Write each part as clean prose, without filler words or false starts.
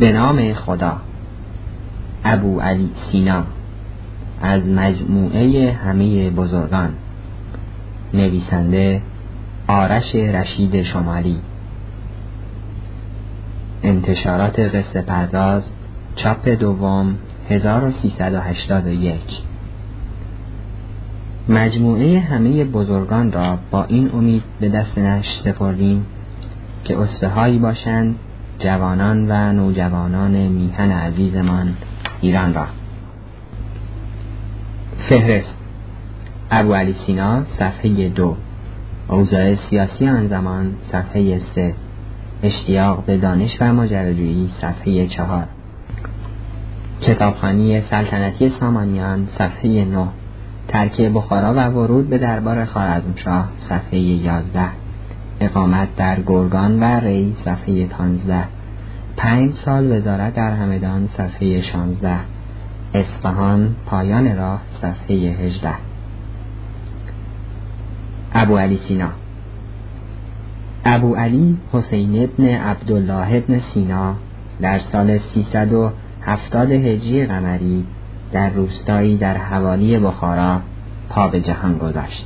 به نام خدا. ابو علی سینا از مجموعه همه بزرگان. نویسنده آرش رشید شمالی. انتشارات قصه پرداز، چاپ دوم، 1381. مجموعه همه بزرگان را با این امید به دست نشر سپردیم که اسوه‌هایی باشند جوانان و نوجوانان میهن عزیزمان ایران را. فهرست: ابو علی سینا صفحه 2، اوضاع سیاسی آن زمان صفحه 3، اشتیاق به دانش و ماجراجویی صفحه 4، کتابخوانی سلطنتی سامانیان صفحه 9، ترک بخارا و ورود به دربار خوارزمشاه صفحه 11، اقامت در گرگان و ری صفحه 15، 5 سال وزارت در همدان صفحه 16، اصفهان پایان راه صفحه 18. ابو علی سینا. ابو علی حسین ابن عبدالله ابن سینا در سال 370 هجری قمری در روستایی در حوالی بخارا پا به جهان گذاشت.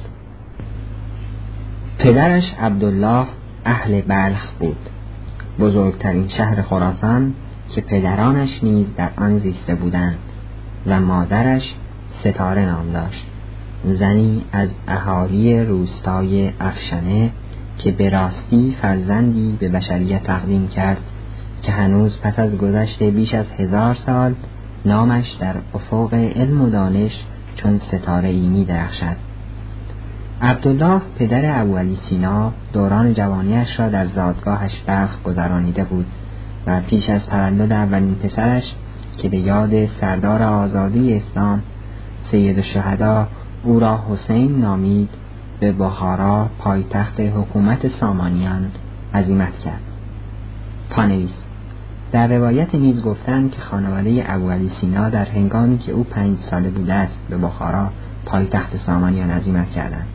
پدرش عبدالله اهل بلخ بود، بزرگترین شهر خراسان که پدرانش نیز در آن زیسته بودند، و مادرش ستاره نام داشت، زنی از اهالی روستای افشنه که به راستی فرزندی به بشریت تقدیم کرد که هنوز پس از گذشت بیش از 1000 سال نامش در افق علم و دانش چون ستاره‌ای می درخشد. عبدالله پدر ابو علی سینا دوران جوانیش را در زادگاهش بلخ گذرانیده بود و پیش از تولد اولین پسرش که به یاد سردار آزادی اسلام سید الشهدا او را حسین نامید، به بخارا پایتخت حکومت سامانیان عزیمت کرد. پانویس: در روایت نیز گفتند که خانواده ابو علی سینا در هنگامی که او 5 ساله بوده است به بخارا پایتخت سامانیان عزیمت کردند.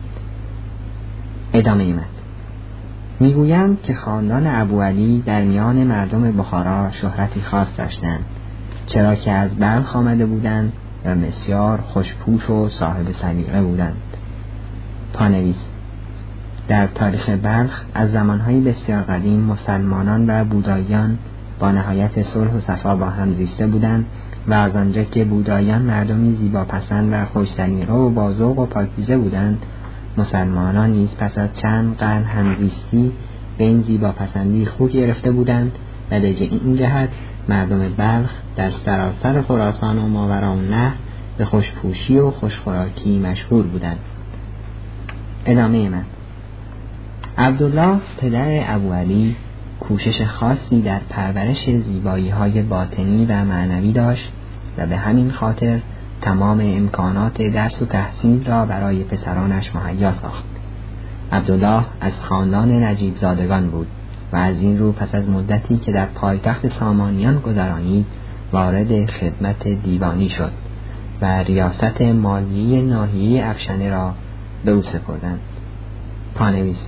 ادامه متن. میگویند که خاندان ابو علی در میان مردم بخارا شهرتی خاص داشتند، چرا که از بلخ آمده بودند و بسیار خوشپوش و صاحب سلیقه بودند. پانویس: در تاریخ بلخ از زمانهای بسیار قدیم مسلمانان و بوداییان با نهایت صلح و صفا با هم زیسته بودند و از آنجا که بوداییان مردمی زیباپسند و خوش‌سلیقه و باذوق و پاکیزه بودند، مسلمانان نیز پس از چند قرن همزیستی به این زیباپسندی خو گرفته بودند و به این جهت مردم بلخ در سراسر خراسان و ماوراءالنهر به خوشپوشی و خوشخوراکی مشهور بودند. ادامه من. عبدالله پدر ابو علی کوشش خاصی در پرورش زیبایی‌های باطنی و معنوی داشت و به همین خاطر تمام امکانات درس و تحصیل را برای پسرانش مهیا ساخت. عبدالله از خاندان نجیب زادگان بود و از این رو پس از مدتی که در پایتخت سامانیان گذرانید وارد خدمت دیوانی شد و ریاست مالیه ناحیه افشنه را به او سپردند. پانویس: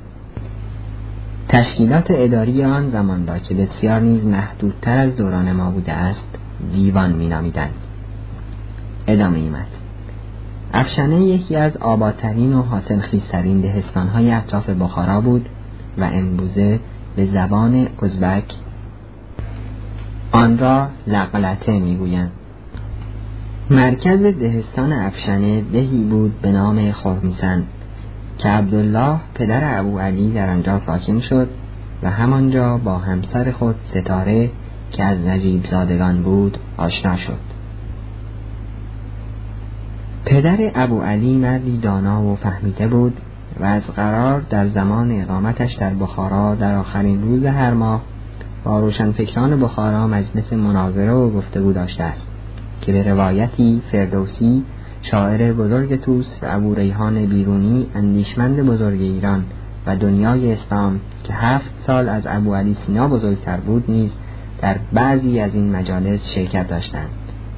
تشکیلات اداری آن زمان را که بسیار نیز محدودتر از دوران ما بوده است دیوان می نامیدند. ادامه متن. افشنه یکی از آبادترین و حاصلخیزترین دهستان‌های اطراف بخارا بود و امروزه به زبان ازبک آن را لقلته میگویند. مرکز دهستان افشنه دهی بود به نام خرمیسن که عبدالله پدر ابو علی در آنجا ساکن شد و همانجا با همسر خود ستاره که از نجیب زادگان بود آشنا شد. پدر ابو علی مردی دانا و فهمیده بود و از قرار در زمان اقامتش در بخارا در آخرین روز هر ماه با روشنفکران بخارا مجلس مناظره و گفتگو داشته است که به روایتی فردوسی شاعر بزرگ توس و ابو ریحان بیرونی اندیشمند بزرگ ایران و دنیای اسلام که 7 سال از ابو علی سینا بزرگتر بود نیز در بعضی از این مجالس شرکت داشتند.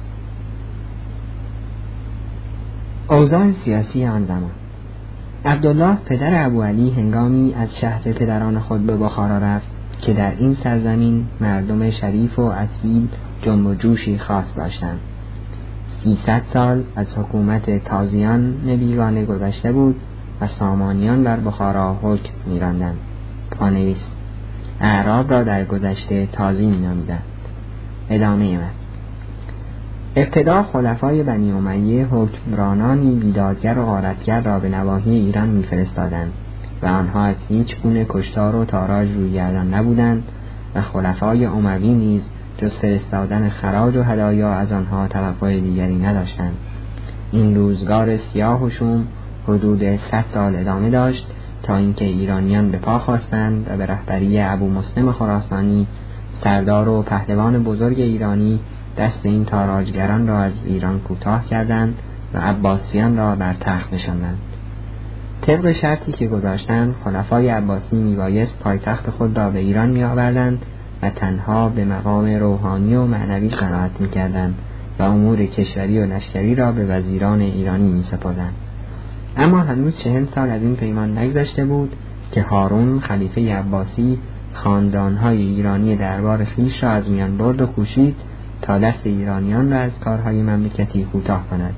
اوضاع سیاسی آن زمان. عبدالله پدر ابو علی هنگامی از شهر پدران خود به بخارا رفت که در این سرزمین مردم شریف و اصیل جنب و جوشی خاص داشتند. 300 سال از حکومت تازیان بیگانه گذشته بود و سامانیان بر بخارا حکم می‌راندند. پانویس: اعراب را در گذشته تازی می‌نامیدند. ادامه من. ابتدا خلفای بنی امیه حکمرانانی بیدادگر و غارتگر را به نواحی ایران می‌فرستادند و آنها از هیچ گونه کشتار و تاراج رویگردان نبودند و خلفای اموی نیز جز فرستادن خراج و هدایا از آنها توقع دیگری نداشتند. این روزگار سیاه و شوم حدود 100 سال ادامه داشت تا اینکه ایرانیان به پا خواستند و به رهبری ابو مسلم خراسانی، سردار و پهلوان بزرگ ایرانی، دست این تاراجگران را از ایران کوتاه کردند و عباسیان را بر تخت نشاندند. طبق شرطی که گذاشتند، خلفای عباسی میبایست پایتخت خود را به ایران میآوردند و تنها به مقام روحانی و معنوی قناعت میکردند و امور کشوری و لشکری را به وزیران ایرانی میسپردند. اما هنوز 40 سال از این پیمان نگذشته بود که هارون خلیفه عباسی خاندانهای ایرانی دربار خویش را از میان برد و کوشید تا دست ایرانیان را از کارهای مملکتی کوتاه کند.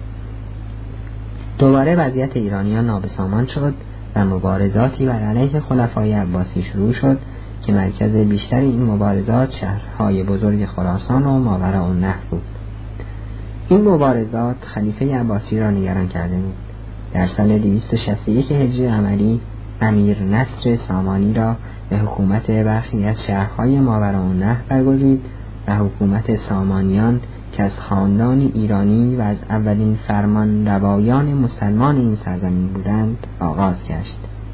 دوباره وضعیت ایرانیان نابسامان شد و مبارزاتی بر علیه خلفای عباسی شروع شد که مرکز بیشتر این مبارزات شهرهای بزرگ خراسان و ماوراءالنهر بود. این مبارزات خلیفه عباسی را نگران کرده بود. در سال 261 هجری قمری امیر نصر سامانی را به حکومت برخی از شهرهای ماوراءالنهر برگزید و حکومت سامانیان که از خاندان ایرانی و از اولین فرمان روایان مسلمان این سرزمین بودند آغاز گشت.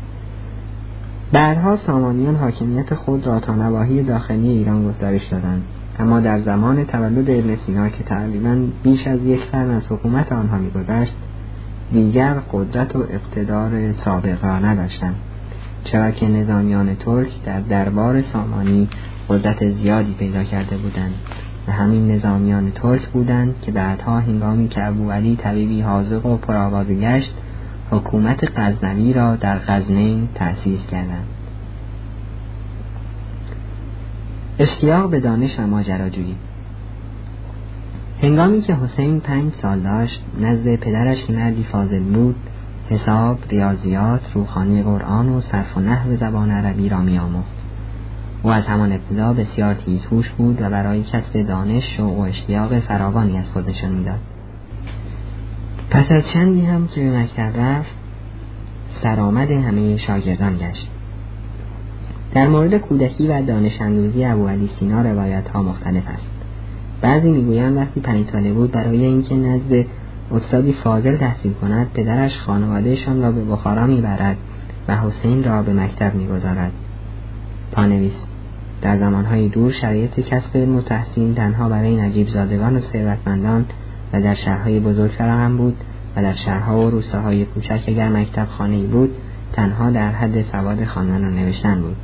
بعدها سامانیان حاکمیت خود را تا نواحی داخلی ایران گسترش دادند، اما در زمان تولد ابن سینا که تقریباً بیش از 1 قرن از حکومت آنها می‌گذشت، دیگر قدرت و اقتدار سابق را نداشتند، چرا که نظامیان ترک در دربار سامانی قدرت زیادی پیدا کرده بودند و همین نظامیان ترک بودند که بعدها هنگامی که ابوعلی طبیبی حاذق و پرآوازه گشت، حکومت غزنوی را در غزنین تأسیس کردند. اشتیاق به دانش و ماجراجویی. هنگامی که حسین 5 سال داشت، نزد پدرش که مردی فاضل بود، حساب، ریاضیات، روخانی قرآن و صرف و نحو زبان عربی را می‌آموخت. او از همان ابتدا بسیار تیزهوش بود و برای کسب دانش شوق و اشتیاق فراوانی از خود نشان می‌داد. پس از چندی هم که به مکتب رفت، سرآمد همه شاگردان گشت. در مورد کودکی و دانش اندوزی ابوعلی سینا روایت‌ها مختلف است. بعضی میگویند وقتی 5 ساله بود برای اینکه نزد استادی فاضل تحصیل کند، پدرش خانوادهشان را به بخارا میبرد و حسین را به مکتب میگذارد. پانویس: در زمانهای دور شرایط کسب علم و تحصیل تنها برای نجیب زادگان و ثروتمندان و در شهرهای بزرگ فراهم بود و در شهرها و روستاهای کوچک اگر مکتب خانه‌ای بود تنها در حد سواد خواندن و نوشتن بود.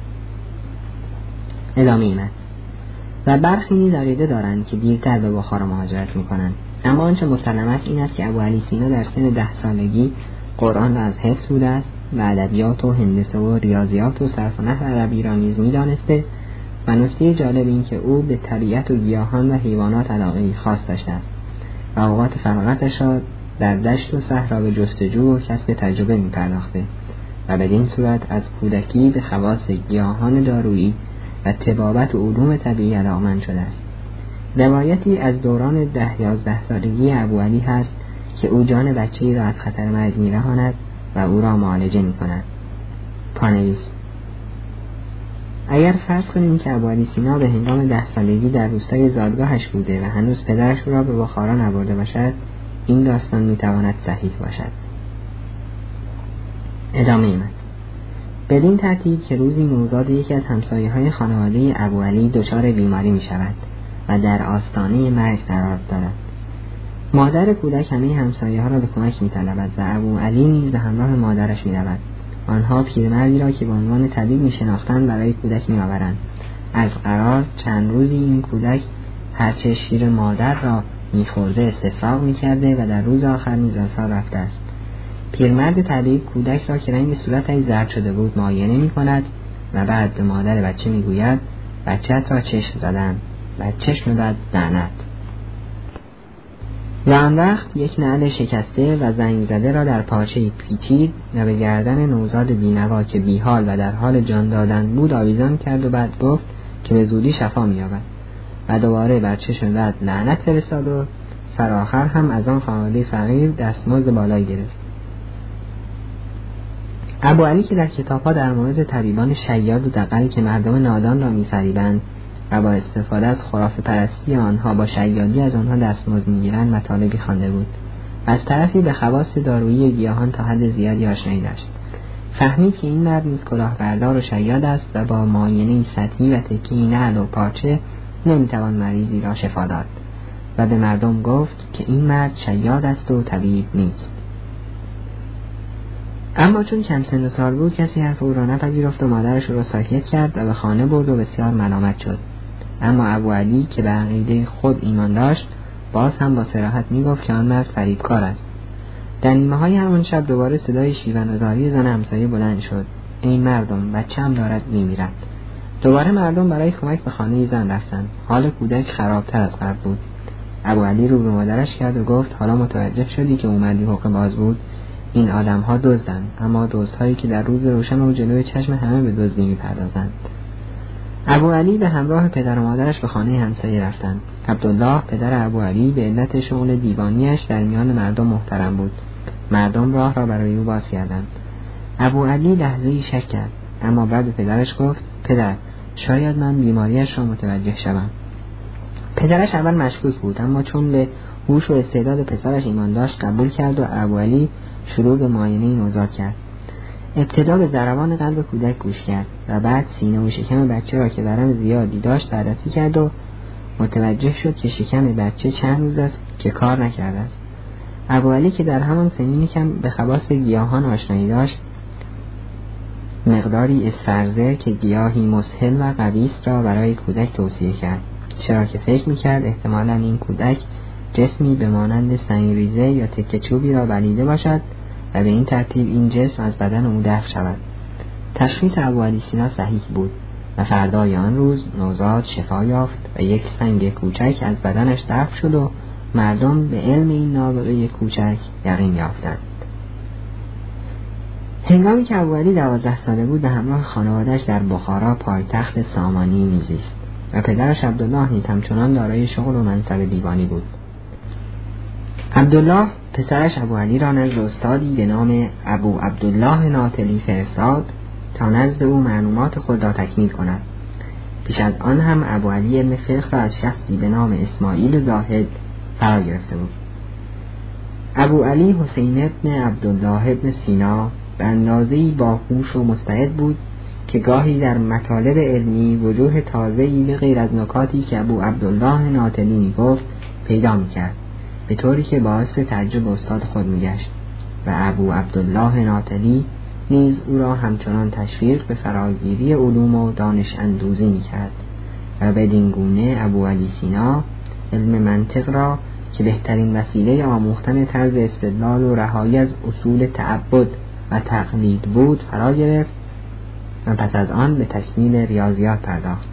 ادامه ایمد. و برخی نیز عقیده دارند که دیرتر به بخارا مهاجرت میکنند، اما آنچه مسلمت این است که ابوعلی سینا در سن 10 سالگی قرآن را از حفظ بوده است و ادبیات و هندسه و ریاضیات و صرف و نحو عربی را نیز می‌دانسته و نکته جالب این که او به طبیعت و گیاهان و حیوانات علاقه‌ای خاص داشته است و اوقات فراغتش را در دشت و صحرا به جستجو و کسب تجربه می‌پرداخته و بدین صورت از کودکی به خواص گیاهان دارویی و طبابت و علوم طبیعی علاقه‌مند شده است. روایتی از دوران 10-11 سالگی ابوعلی هست که او جان بچه‌ای را از خطر مرگ می‌رهاند و او را معالجه می‌کند. پانویس: اگر فرض کنیم که ابوعلی سینا به هنگام 10 سالگی در روستای زادگاهش بوده و هنوز پدرش او را به بخارا نبرده باشد، این داستان می‌تواند صحیح باشد. ادامه ایمد. بدین ترتیب که روزی نوزاد یکی از همسایه‌های خانواده ابوعلی دچار بیماری می‌شود و در آستانه مرگ قرار دارد. مادر کودک همه همسایه‌ها را به کمک می‌طلبد و ابوعلی نیز به همراه مادرش می‌رود. آنها پیرمردی را که به عنوان طبیب می‌شناختند برای کودک می‌آورند. از قرار چند روزی این کودک هرچه شیر مادر را می‌خورده استفراغ می‌کرده و در روز آخر نیز از حال رفته است. پیرمرد طبیب کودک را که رنگ صورتش زرد شده بود معاینه می‌کند و بعد به مادر بچه می‌گوید بچه‌ت را چشم زدن و چشم بد لعنت. و آن وقت یک نعل شکسته و زنگ زده را در پارچه‌ای پیچید و به گردن نوزاد بینوا که بیحال و در حال جان دادن بود آویزان کرد و بعد گفت که به زودی شفا می‌یابد و دوباره بر چشم بد لعنت فرستاد و سرآخر هم از آن خانواده فقیر دستمزد بالایی گرفت. ابوعلی که در کتاب‌ها در مورد طبیبان شیاد و دغل که مردم نادان را می‌فریبند و با استفاده از خرافه پرستی آنها با شیادی از آنها دستمزد می‌گیرند مطالبی خوانده بود و از طرفی به خواص دارویی گیاهان تا حد زیادی آشنایی داشت. فهمید که این مرد نیز کلاهبردار و شیاد است و با معاینه سطحی و تکیه‌ای نعل و پارچه نمی‌توان مریضی را شفا داد و به مردم گفت که این مرد شیاد است و طبیب نیست. اما چون کم سن و سال بود کسی حرف او را نپذیرفت و مادرش او را ساکت کرد و به خانه برد و بسیار ملامت شد. اما ابوعلی که به عقیده خود ایمان داشت باز هم با صراحت میگفت که آن مرد فریبکار است. در نیمه‌های همان شب دوباره صدای شیون‌زاری زن همسایه بلند شد: ای مردم، بچه‌ام دارد میمیرد. دوباره مردم برای کمک به خانه زن رفتند. حال کودک خرابتر از قبل بود. ابوعلی رو به مادرش کرد و گفت: حالا متوجه شدی که اومدی حقه باز بود؟ این آدم‌ها دزدند، اما دزدهایی که در روز روشن و جلوی چشم همه به دزدی می‌پردازند. ابوعلی به همراه پدر و مادرش به خانه همسایه رفتند. عبدالله پدر ابوعلی به علت شغل دیوانیش در میان مردم محترم بود. مردم راه را برای او باز کردند. ابوعلی لحظه‌ای شک کرد، اما بعد به پدرش گفت: پدر، شاید من بیماریش را متوجه شوم. پدرش اول مشکوک بود، اما چون به هوش و استعداد پسرش ایمان داشت قبول کرد و ابوعلی شروع به معاینه نوزاد کرد. ابتدا به ضربان قلب کودک گوش کرد و بعد سینه و شکم بچه را که ورم زیادی داشت بررسی کرد و متوجه شد که شکم بچه چند روز است که کار نکرده است. ابوعلی که در همان سنینی کم به خواص گیاهان آشنایی داشت مقداری اسفرزه که گیاهی مسهل و قوی است را برای کودک توصیه کرد، چرا که فکر می‌کرد احتمالاً این کودک جسمی به مانند سنگریزه یا تکه چوبی را بلیده باشد و به این ترتیب این جسم از بدن او دفع شود. تشخیص ابوعلی سینا صحیح بود و فردای آن روز نوزاد شفا یافت و یک سنگ کوچک از بدنش دفع شد و مردم به علم این نابغه کوچک یقین یافتند. هنگامی که ابوعلی 12 ساله بود به همراه خانواده‌اش در بخارا پایتخت سامانی میزیست و پدرش عبدالله نیز همچنان دارای شغل و منصب دیوانی بود. عبدالله پسرش ابوعلی را نزد استادی به نام ابو عبدالله ناطلی فرستاد تا نزد او معلومات خود را تکمیل کند. پیش از آن هم ابوعلی علم فقه را از شخصی به نام اسماعیل زاهد فرا گرفته بود. ابوعلی حسین ابن عبدالله ابن سینا به اندازه‌ای باهوش و مستعد بود که گاهی در مطالب علمی وجوه تازه‌ای به غیر از نکاتی که ابو عبدالله ناطلی می‌گفت پیدا می‌کرد، به طوری که باعث تعجب استاد خود می‌گشت و ابو عبدالله ناطلی نیز او را همچنان تشویق به فراگیری علوم و دانش اندوزی می‌کرد و بدین گونه ابوعلی سینا علم منطق را که بهترین وسیله آموختن طرز استدلال و رهایی از اصول تعبد و تقلید بود فرا گرفت و پس از آن به تکمیل ریاضیات پرداخت.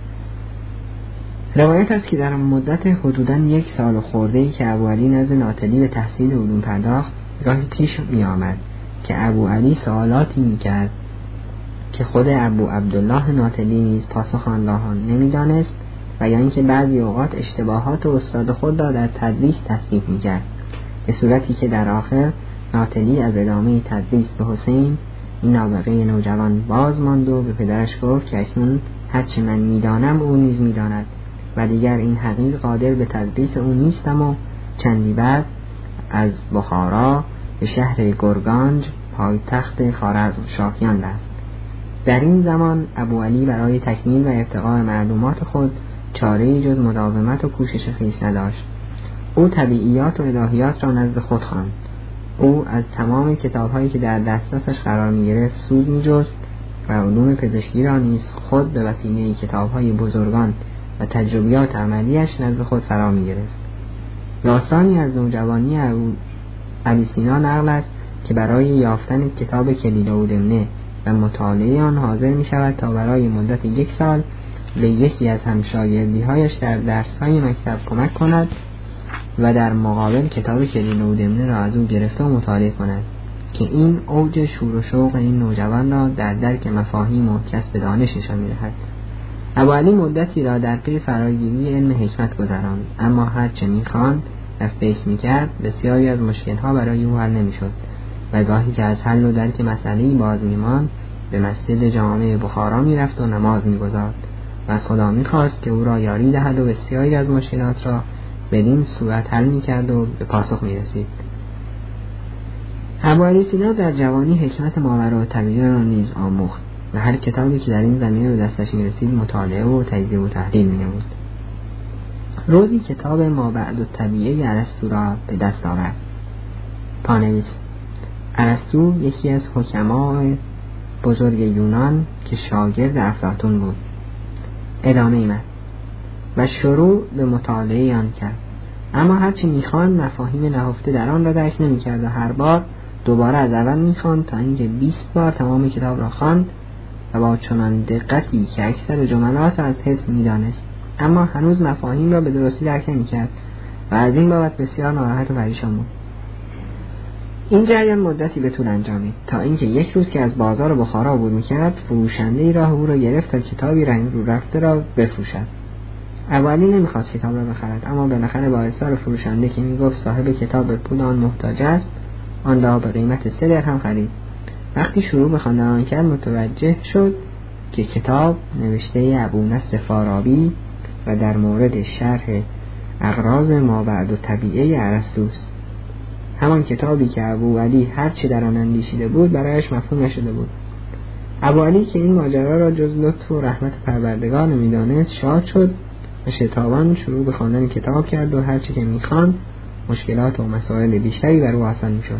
روایت است که در مدت حدوداً 1 سال خورده‌ای که ابوعلی نزد ناطلی به تحصیل علوم پرداخت گاهی پیش می آمد که ابوعلی سوالاتی می کرد که خود ابو عبدالله ناطلی نیز پاسخ آن را نمی دانست و یا اینکه بعضی اوقات اشتباهات استاد خود را در تدریس تصحیح می کرد، به صورتی که در آخر ناطلی از ادامه تدریس به حسین این نابغه نوجوان باز ماند و به پدرش گفت که اکنون هرچه من میدانم او نیز میداند و دیگر این حقیر قادر به تدریس او نیستم و چندی بعد از بخارا به شهر گرگانج پایتخت خوارزمشاهیان رفت. در این زمان ابوعلی برای تکمیل و ارتقاء معلومات خود چاره‌ای جز مداومت و کوشش خویش نداشت. او طبیعیات و الهیات را نزد خود خواند. او از تمام کتاب‌هایی که در دسترسش قرار می‌گرفت سود می‌جست و علوم پزشکی را نیز خود به وسیله کتاب‌های بزرگان و تجربیات عملیش نزد خود فرا می‌گرفت. داستانی از نوجوانی ابوعلی سینا نقل است که برای یافتن کتاب کلیله و دمنه و مطالعه آن حاضر می‌شود تا برای مدت 1 سال به یکی از همشاگردی‌هایش در درس‌های مکتب کمک کند و در مقابل کتاب کلین و دمنه را از او گرفته و مطالعه کند که این اوج شور و شوق این نوجوان را در درک مفاهیم و کسب دانش نشان می‌دهد. ابوعلی مدتی را در پی فراگیری علم حکمت گذراند، اما هر چه می‌خواند و فکر می‌کرد بسیاری از مشکل‌ها برای او حل نمی‌شد و گاهی که از حل و درک مسئله‌ای باز می‌ماند به مسجد جامع بخارا می‌رفت و نماز می‌گزارد و از خدا می‌خواست که او را یاری دهد و بسیاری از مشکلات را بدین صورت حل می‌کرد و به پاسخ می‌رسید. ابوعلی سینا در جوانی حکمت ماوراءالطبیعه را نیز آموخت و هر کتابی که در این زمینه به دستش می‌رسید مطالعه و تجزیه و تحلیل می‌نمود. روزی کتاب مابعدالطبیعه ارسطو را به دست آورد. پانویس: ارسطو یکی از حکمای بزرگ یونان که شاگرد افلاطون بود. ادامه متن: و شروع به مطالعه آن کرد، اما هرچی می‌خواند مفاهیم نهفته در آن را درک نمی‌کرد و هر بار دوباره از اول می‌خواند تا اینکه 20 بار تمام کتاب را خواند و با چنان دقتی که اکثر جملات را از حفظ می‌دانست، اما هنوز مفاهیم را به درستی درک نمی‌کرد و از این بابت بسیار ناراحت و پریشان بود. این جریان مدتی به طول انجامید تا اینکه یک روز که از بازار بخارا عبور می‌کرد، فروشنده‌ای راه او را گرفت تا کتابی رنگ رو رفته را بفروشد. ابوعلی نمی‌خواست کتاب را بخرد، اما بالاخره با اصرار فروشنده که می‌گفت صاحب کتاب به پول آن محتاج است، آن را به قیمت 3 درهم خرید. وقتی شروع به خواندن آن کرد متوجه شد که کتاب نوشته ابونصر فارابی و در مورد شرح اغراض مابعدالطبیعه ارسطوست. همان کتابی که ابوعلی هر چه در آن اندیشیده بود برایش مفهوم نشده بود. ابوعلی که این ماجرا را جز لطف و رحمت پروردگار نمی‌دانست شاد شد و شتابان شروع به خواندن کتاب کرد و هر چه که می‌خواند مشکلات و مسائل بیشتری بر او آسان می‌شد.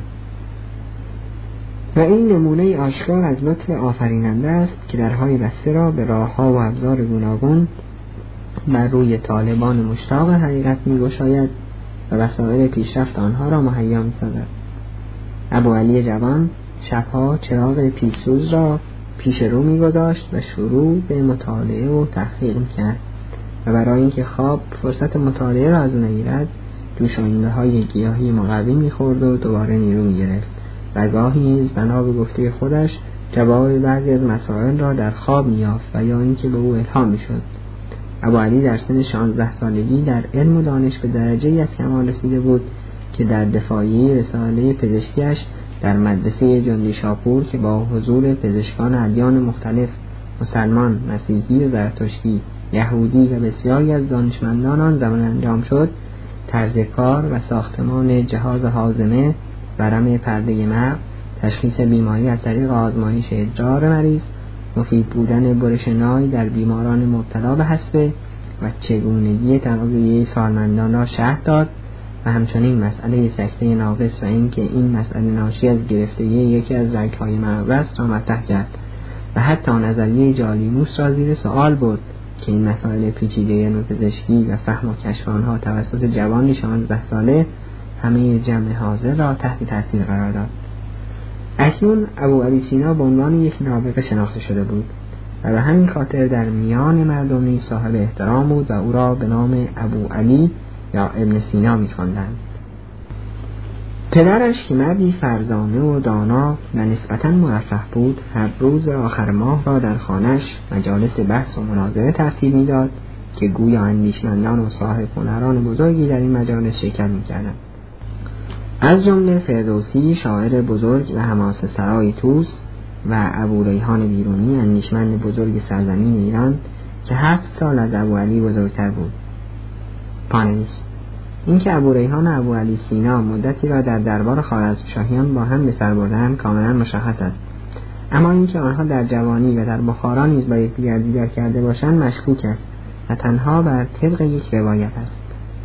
و این نمونه آشکار از لطف آفریننده است که درهای بسته را به راه‌ها و ابزار گوناگون بر روی طالبان مشتاق حقیقت می‌گشاید و وسایل پیشرفت آنها را مهیا می‌سازد. ابوعلی جوان شب‌ها چراغ پیش‌روز را پیش رو می‌گذاشت و شروع به مطالعه و تحقیق می‌کرد و برای اینکه خواب فرصت مطالعه را از او نگیرد جوشاننده‌های گیاهی مقوی می‌خورد و دوباره نیرو می‌گرفت و گاهی نیز بنا به گفته خودش جواب بعضی از مسائل را در خواب می‌یافت و یا اینکه به او الهام می‌شد. ابوعلی در سن 16 سالگی در علم و دانش به درجه‌ای از کمال رسیده بود که در دفاعیه رساله پزشکیش در مدرسه جندی شاپور که با حضور پزشکان ادیان مختلف مسلمان، مسیحی و زرتشتی، یهودی و بسیاری از دانشمندان آن زمان انجام شد، طرز کار و ساختمان جهاز هاضمه، ورم پرده مغز، تشخیص بیماری از طریق آزمایش ادرار مریض، مفید بودن برش نای در بیماران مبتلا به حصبه و چگونگی تغذیه سالمندان را شرح داد و همچنین مسئله سکته ناقص و اینکه این مسئله ناشی از گرفتگی یکی از رگ‌های مغز است را مطرح کرد و حتی نظریه جالیموس را زیر سوال برد که این مسائل پیچیده علم پزشکی و فهم و کشف آنها توسط جوان 16 ساله همه جمع حاضر را تحت تاثیر قرار داد. اکنون ابوعلی سینا به عنوان یک نابغه شناخته شده بود و به همین خاطر در میان مردم نیز صاحب احترام بود و او را به نام ابوعلی یا ابن سینا می‌خواندند. پدرش که مردی فرزانه و دانا و نسبتاً مرفه بود هر روز آخر ماه را در خانه‌اش مجالس بحث و مناظره ترتیب می‌داد که گویا اندیشمندان و صاحب هنران بزرگی در این مجالس شرکت می‌کردند. از جمله فردوسی شاعر بزرگ و حماسه سرای طوس و ابوریحان بیرونی اندیشمند بزرگ سرزمین ایران که 7 سال از ابوعلی بزرگتر بود. پانویس: اینکه ابوریحان و ابوعلی سینا مدتی را در دربار خوارزمشاهیان با هم به سر بردند کاملا مشخص است، اما اینکه آنها در جوانی و در بخارا نیز با یکدیگر دیدار کرده باشند مشکوک است و تنها بر طبق یک روایت است.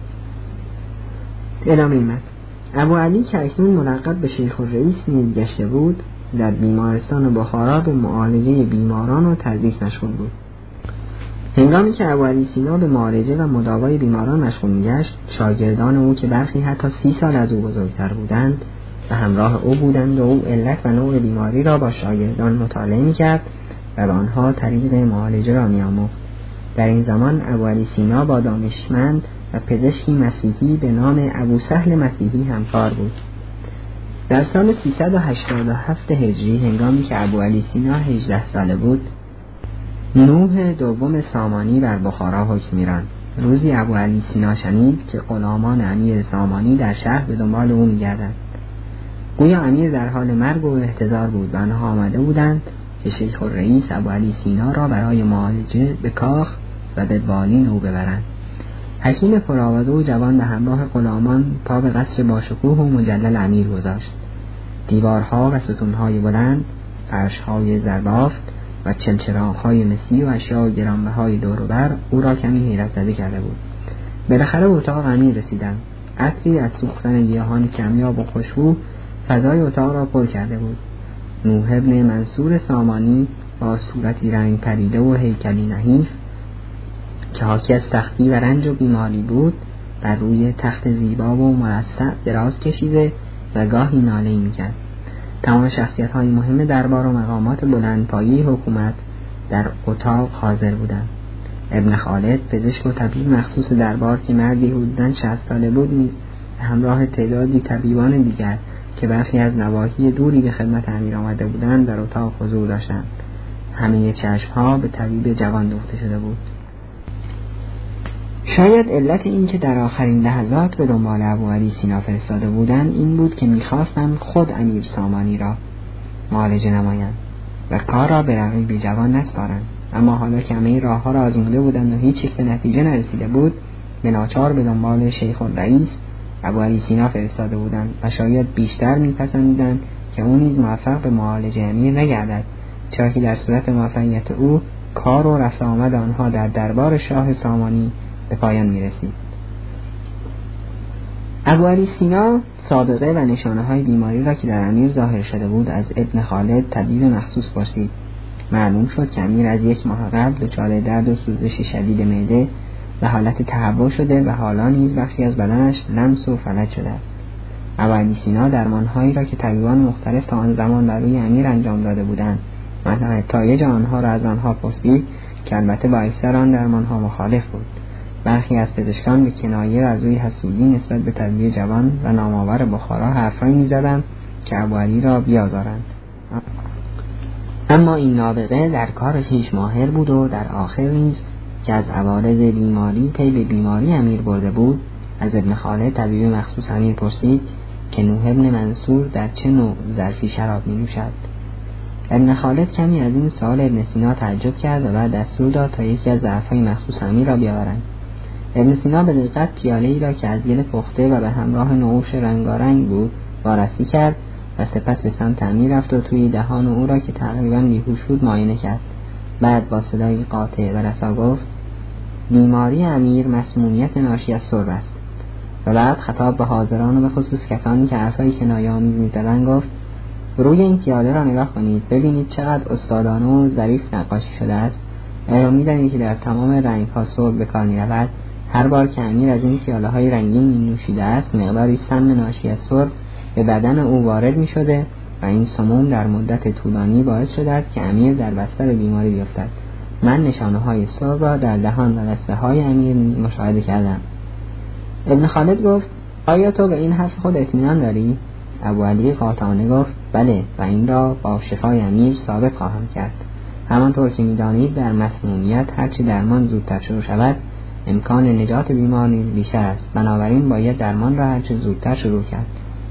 ادامه متن: ابوعلی که اکنون ملقب به شیخ الرئیس نیز گشته بود در بیمارستان بخارا به معالجه بیماران و تدریس مشغول بود. هنگامی که ابوعلی سینا به معالجه و مداوای بیماران مشغول می‌گشت، شاگردان او که برخی حتی 30 سال از او بزرگتر بودند و همراه او بودند و او علت و نوع بیماری را با شاگردان مطالعه می‌کرد و به آنها طریق معالجه را می‌آموخت. در این زمان ابوعلی سینا با دانشمند و پزشکی مسیحی به نام ابوسهل مسیحی همکار بود. در سال 387 هجری هنگامی که ابوعلی سینا 18 ساله بود، نوح دوم سامانی بر بخارا حکم می‌راند. روزی ابوعلی سینا شنید که غلامان امیر سامانی در شهر به دنبال او می‌گردند. گویا امیر در حال مرگ و احتضار بود و آنها آمده بودند که شیخ الرئیس ابوعلی سینا را برای معالجه به کاخ و به بالین او ببرند. حکیم پرآوازه و جوان به همراه غلامان پا به قصر باشکوه و مجلل امیر گذاشت. دیوارها و ستونهای بلند، فرشهای زربافت و چلچراغ‌های مسی و اشیاء گرانبهای دور و بر او را کمی حیرت زده کرده بود. بالاخره به اتاق امیر رسیدند. عطری از سوختن گیاهان کمیاب و خوشبو فضای اتاق را پر کرده بود. نوح ابن منصور سامانی با صورتی رنگ پریده و هیکلی نحیف که حاکی از سختی و رنج و بیماری بود، بر روی تخت زیبا و مرصع دراز کشیده و گاهی ناله‌ای می‌کرد. تمام شخصیت‌های مهم دربار و مقامات بلندپایه حکومت در اتاق حاضر بودند. ابن خالد، پزشک و طبیب مخصوص دربار که مردی حدوداً 60 ساله بود، نیز همراه تعدادی طبیبان دیگر که برخی از نواحی دوری به خدمت امیر آمده بودند در اتاق حضور داشتند. همه چشم‌ها به طبیب جوان دوخته شده بود. شاید علت این که در آخرین لحظات به دنبال ابوعلی سینا فرستاده بودند این بود که می‌خواستند خود امیر سامانی را معالجه نمایند و کار را به رقیبی جوان نسپارند. اما حالا که همه راه‌ها را آزموده بودند و هیچ یک به نتیجه نرسیده بود، به ناچار به دنبال شیخ الرئیس ابوعلی سینا فرستاده بودند و شاید بیشتر می‌پسندیدند که او نیز موفق به معالجه امیر نگردد، چرا که در صورت موفقیت او کار و رفت آمد آنها در دربار شاه سامانی به پایان می‌رسید. ابوعلی سینا سابقه و نشانه‌های بیماری را که در امیر ظاهر شده بود از ابن خالد طبیب مخصوص پرسید. معلوم شد که امیر از 1 ماه قبل دچار درد و سوزش شدید معده و حالت تهوع شده و حالا نیز بخشی از بدنش لمس و فلج شده است. ابوعلی سینا درمان‌هایی را که طبیبان مختلف تا آن زمان بر روی امیر انجام داده بودند و نتایج آنها را از آنها پرسید که البته با اکثر آن درمان‌ها مخالف بود. برخی از پزشکان به کنایه از روی حسودی نسبت به طبیب جوان و نامآور بخارا حرفایی می‌زدند که ابوعلی را بیازارند. اما این نابغه در کار خویش ماهر بود و در آخر نیز که از عوارض بیماری پی به بیماری امیر برده بود، از ابن خالد طبیب مخصوص امیر پرسید که نوح ابن منصور در چه نوع ظرفی شراب می‌نوشد. ابن خالد کمی از این سوال ابن سینا تعجب کرد و بعد دستور داد تا یکی از ظرف‌های مخصوص امیر را بیاورند. ابن سینا به دقت پیاله‌ای را که از گل پخته و به همراه نعوش رنگارنگ بود وارسی کرد و سپس به سمت امیر رفت و توی دهان او را که تقریباً بیهوش بود معاینه کرد. بعد با صدای قاطع و رسا گفت: بیماری امیر مسمومیت ناشی از سرب است. و بعد خطاب به حاضران و به خصوص کسانی که حرفای کنایه‌آمیز می‌زدند گفت: روی این پیاله را نگاه کنید، ببینید چقدر استادانه و ظریف نقاشی شده است. آیا می‌دانید که در تمام رنگ‌ها سرب به کار می‌رود؟ هر بار که امیر از این پیاله‌های رنگین می‌نوشیده است، مقداری سم ناشی از سرب به بدن او وارد می‌شده و این سموم در مدت طولانی باعث شده است که امیر در بستر بیماری بیفتد. من نشانه‌های سرب را در دهان و لثه‌های امیر نیز مشاهده کردم. ابن خالد گفت: آیا تو به این حرف خود اطمینان داری؟ ابوعلی قاطعانه گفت: بله، و این را با شفای امیر ثابت خواهم کرد. همانطور که می‌دانید در مسمومیت هرچی درمان زودتر شروع شود امکان نجات بیمار نیز بیشتر است، بنابراین باید درمان را هرچه زودتر شروع کرد.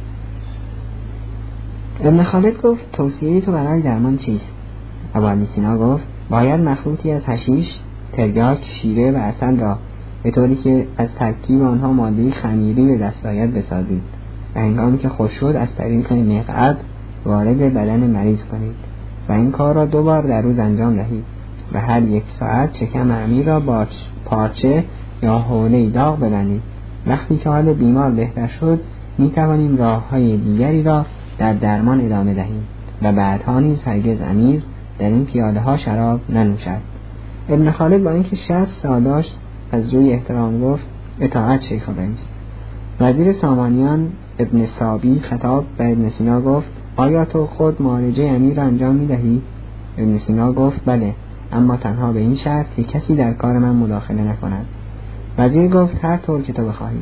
ابن خالد گفت: توصیه تو برای درمان چیست؟ ابوعلی سینا گفت: باید مخلوطی از حشیش، تریاک، شیره و عسل را به طوری که از ترکیب آنها ماده خمیری به دست آید بسازید و هنگامی که خوش شد از طریق مقعد وارد بدن مریض کنید و این کار را 2 بار در روز انجام دهید و هر 1 ساعت شکم امیر را با پارچه یا حوله داغ ببندید. وقتی که حال بیمار بهتر شد می توانیم راه‌های دیگری را در درمان ادامه دهیم و بعدها نیز هرگز امیر در این پیاله ها شراب ننوشد. ابن خالد با اینکه 60 سال داشت از روی احترام گفت: اطاعت شیخ الرئیس. وزیر سامانیان ابن صابی خطاب به ابن سینا گفت: آیا تو خود معالجه امیر را انجام می دهی؟ ابن سینا گفت: بله. اما تنها به این شرط که کسی در کار من مداخله نکند. وزیر گفت هر طور که تو بخواهی.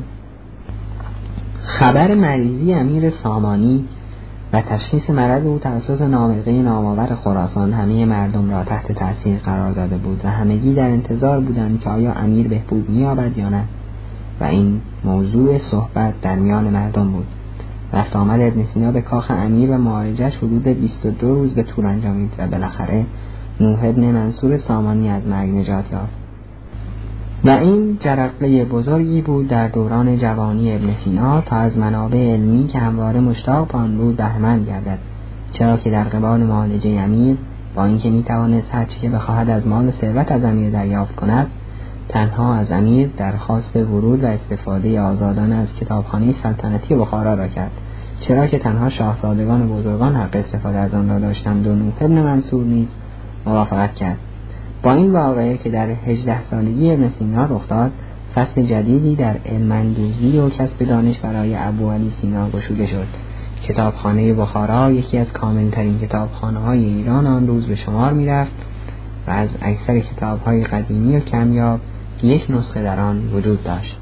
خبر مریضی امیر سامانی و تشخیص مرض او توسط نامرقه نامآور خراسان همه مردم را تحت تأثیر قرار داده بود و همگی در انتظار بودند که آیا امیر بهبود می‌یابد یا نه، و این موضوع صحبت در میان مردم بود. رفت آمد ابن سینا به کاخ امیر و معالجه‌اش حدود 22 روز به طول انجامید و بالاخره نوح ابن منصور سامانی از مرگ نجات یافت. و این جرقه بزرگی بود در دوران جوانی ابن سینا تا از منابع علمی که همواره مشتاق به آن بود بهره‌مند گردد، چرا که در قبال معالجه امیر با اینکه می‌توانست هرچی که بخواهد از مال و ثروت از امیر دریافت کند، تنها از امیر درخواست ورود و استفاده آزادانه از کتابخانه سلطنتی بخارا را کرد، چرا که تنها شاهزادگان بزرگان حق استفاده از آن را داشتند و نوح ابن منصور نیز موافقت کرد. با این واقعه که در 18 سالگی ابن سینا رخ داد، فصل جدیدی در علم اندوزی و کسب دانش برای ابوعلی سینا گشوده شد. کتابخانه بخارا یکی از کاملترین کتابخانه‌های ایران آن روز به شمار می‌رفت و از اکثر کتاب‌های قدیمی و کمیاب یک نسخه در آن وجود داشت.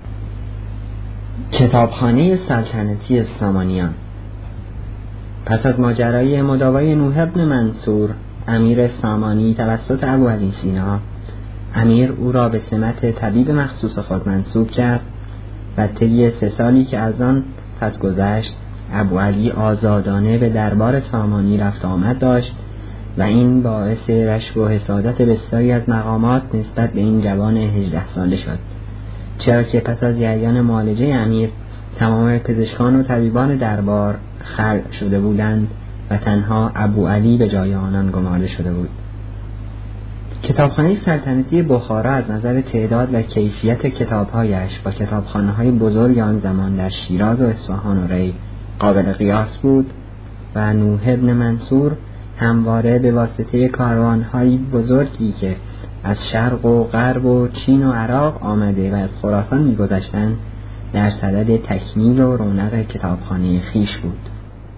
کتابخانه سلطنتی سامانیان. پس از ماجرای مداوای نوح ابن منصور امیر سامانی توسط ابوعلی سینا، امیر او را به سمت طبیب مخصوص خود منصوب کرد و طی 3 سالی که از آن پس گذشت ابوعلی آزادانه به دربار سامانی رفت آمد داشت و این باعث رشک و حسادت بسیاری از مقامات نسبت به این جوان 18 ساله شد، چرا که پس از جریان معالجه امیر تمام پزشکان و طبیبان دربار خلع شده بودند و تنها ابوعلی به جای آنان گمارده شده بود. کتابخانه سلطنتی بخارا از نظر تعداد و کیفیت کتابهایش با کتابخانه‌های بزرگ آن زمان در شیراز و اصفهان و ری قابل قیاس بود و نوح ابن منصور همواره به واسطه کاروان‌های بزرگی که از شرق و غرب و چین و عراق آمده و از خراسان می‌گذشتند در صدد تکمیل و رونق کتابخانه خیش بود.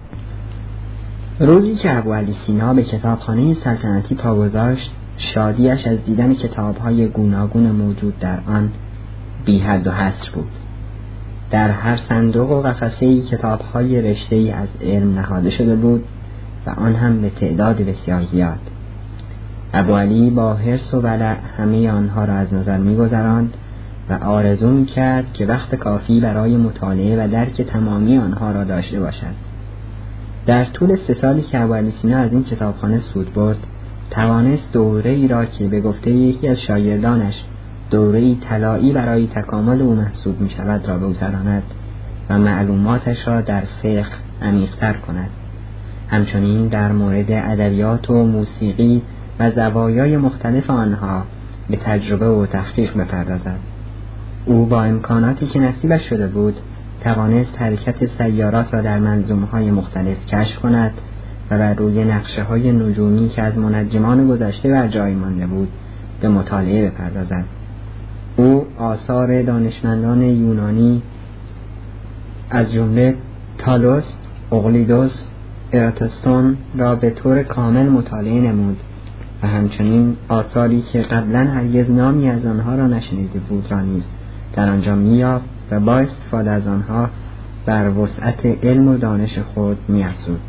روزی که ابوعلی سینا به کتابخانه سلطنتی پا گذاشت، شادیش از دیدن کتاب‌های گوناگون موجود در آن بی حد و حصر بود. در هر صندوق و قفسه‌ای کتاب‌های رشته‌ای از علم نهاده شده بود و آن هم به تعداد بسیار زیاد. ابوعلی با حرص و ولع همه آنها را از نظر می‌گذراند و آرزو می‌کرد که وقت کافی برای مطالعه و درک تمامی آنها را داشته باشد. در طول 3 سالی که ابوعلی سینا از این کتابخانه سود برد، توانست دوره‌ای را که به گفته یکی از شاگردانش دوره‌ای طلایی برای تکامل او محسوب می شود را بگذراند و معلوماتش را در فقه عمیق‌تر کند. همچنین در مورد ادبیات و موسیقی و زوایای مختلف آنها به تجربه و تحقیق بپردازد. او با امکاناتی که نصیبش شده بود توانست حرکت سیارات را در منظومه‌های مختلف کشف کند و بر روی نقشه‌های نجومی که از منجمان گذشته بر جای مانده بود به مطالعه بپردازد. او آثار دانشمندان یونانی از جمله تالوس، اقلیدوس، اراتوستون را به طور کامل مطالعه نمود و همچنین آثاری که قبلا هرگز نامی از آنها را نشنیده بود را نیز در آنجا می‌یافت و با استفاده از آنها بر وسعت علم و دانش خود می‌افزود.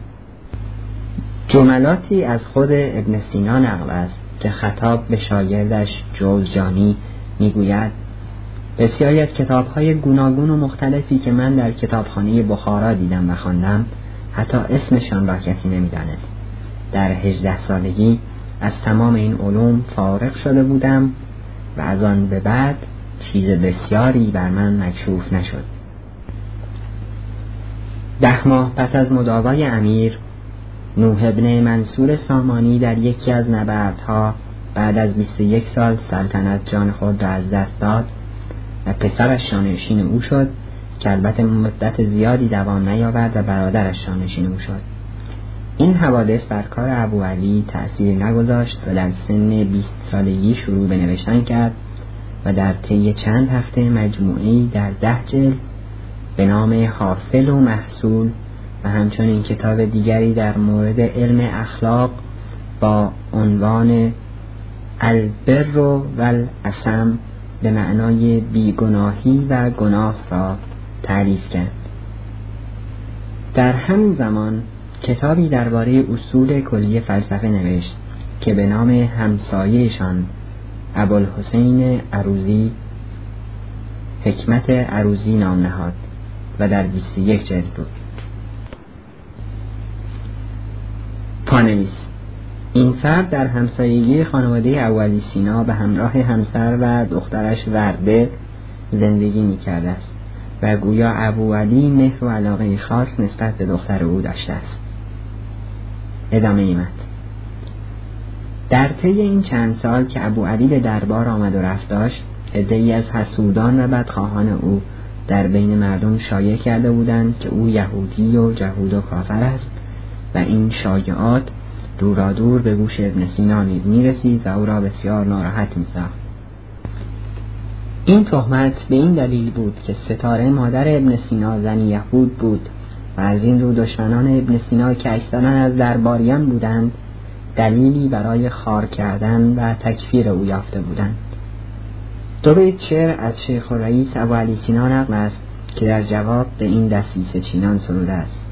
جملاتی از خود ابن سینا نقل است که خطاب به شاگردش جوزجانی میگوید: بسیاری از کتاب‌های گوناگون و مختلفی که من در کتابخانه بخارا دیدم و خواندم حتی اسمشان را کسی نمی‌دانست. در 18 سالگی از تمام این علوم فارغ شده بودم و از آن به بعد چیز بسیاری بر من مکشوف نشد. 10 ماه پس از مداوای امیر، نوح ابن منصور سامانی در یکی از نبردها بعد از 21 سال سلطنت جان خود را از دست داد و پسرش شانشین او شد که البته مدت زیادی دوام نیاورد و برادرش شانشین او شد. این حوادث بر کار ابوعلی تأثیر نگذاشت و در سن 20 سالگی شروع به نوشتن کرد و در طی چند هفته مجموعه‌ای در 10 جلد به نام حاصل و محصول و همچنین کتاب دیگری در مورد علم اخلاق با عنوان البر و الاسم به معنای بیگناهی و گناه را تعریف کرد. در همین زمان کتابی درباره اصول کلی فلسفه نوشت که به نام همسایه‌شان ابوالحسین عروضی حکمت عروضی نام نهاد و در 21 جلد بود. پانویس: این فرد در همسایگی خانواده ابوعلی سینا به همراه همسر و دخترش ورده زندگی می‌کرده است و گویا ابوعلی مهر و علاقه خاص نسبت به دختر او داشته است. ادامه متن: در طی این چند سال که ابوعلی به دربار آمد و رفت داشت، عده‌ای از حسودان و بدخواهان او در بین مردم شایع کرده بودند که او یهودی و جهود و کافر است و این شایعات دورا دور به گوش ابن سینا نیز می‌رسید و او را بسیار ناراحت می‌ساخت. این تهمت به این دلیل بود که ستاره مادر ابن سینا زنی یهود بود و از این رو دشمنان ابن سینا که اکثرا از درباریان بودند دلیلی برای خار کردن و تکفیر او یافته بودند. دو بیت شعر از شیخ الرئیس ابوعلی سینا نقل است که در جواب به این دسیسه چینان سروده است: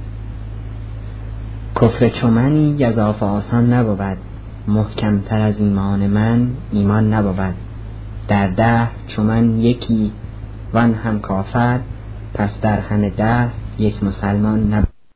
کفر چمنی گزاف آسان نبود، محکمتر از ایمان من ایمان نبود. در دهر چمن یکی وان هم کافر، پس در همه دهر یک مسلمان نبود.